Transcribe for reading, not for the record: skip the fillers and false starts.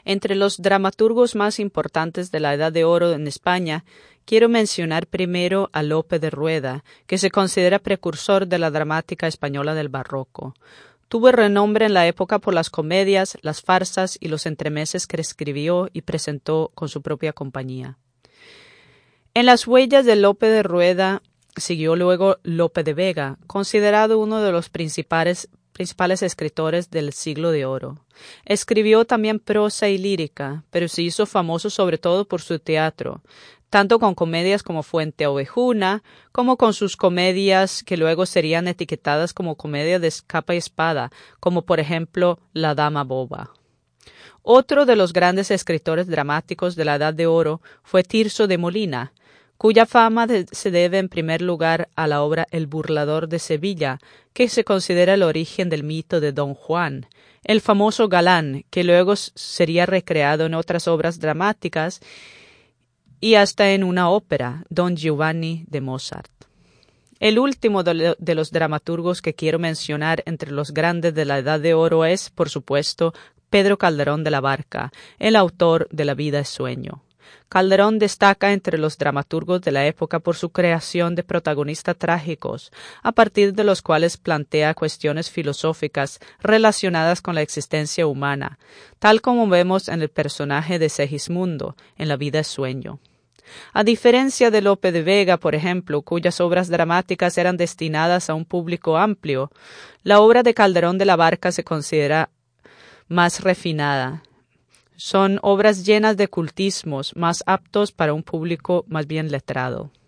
Entre los dramaturgos más importantes de la Edad de Oro en España, quiero mencionar primero a Lope de Rueda, que se considera precursor de la dramática española del Barroco. Tuvo renombre en la época por las comedias, las farsas y los entremeses que escribió y presentó con su propia compañía. En las huellas de Lope de Rueda siguió luego Lope de Vega, considerado uno de los principales escritores del Siglo de Oro. Escribió también prosa y lírica, pero se hizo famoso sobre todo por su teatro, tanto con comedias como Fuente Ovejuna, como con sus comedias que luego serían etiquetadas como comedia de capa y espada, como por ejemplo La Dama Boba. Otro de los grandes escritores dramáticos de la Edad de Oro fue Tirso de Molina, cuya fama se debe en primer lugar a la obra El burlador de Sevilla, que se considera el origen del mito de Don Juan, el famoso galán, que luego sería recreado en otras obras dramáticas y hasta en una ópera, Don Giovanni de Mozart. El último de los dramaturgos que quiero mencionar entre los grandes de la Edad de Oro es, por supuesto, Pedro Calderón de la Barca, el autor de La vida es sueño. Calderón destaca entre los dramaturgos de la época por su creación de protagonistas trágicos, a partir de los cuales plantea cuestiones filosóficas relacionadas con la existencia humana, tal como vemos en el personaje de Segismundo, en La vida es sueño. A diferencia de Lope de Vega, por ejemplo, cuyas obras dramáticas eran destinadas a un público amplio, la obra de Calderón de la Barca se considera más refinada. Son obras llenas de cultismos, más aptos para un público más bien letrado.